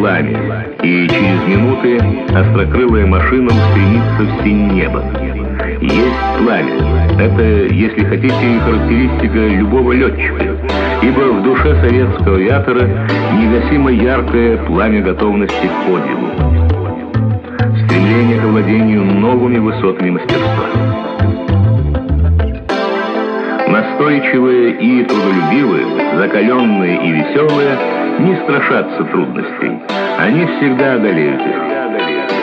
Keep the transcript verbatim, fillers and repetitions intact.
пламя, и через минуты острокрылая машина устремится в синь неба. Есть пламя. Это, если хотите, характеристика любого летчика, ибо в душе советского авиатора негасимо яркое пламя готовности к подвигу. Стремление к овладению новыми высотами мастерства. Настойчивые и трудолюбивые, закаленные и веселые не страшатся трудностей. Они всегда одолеют их.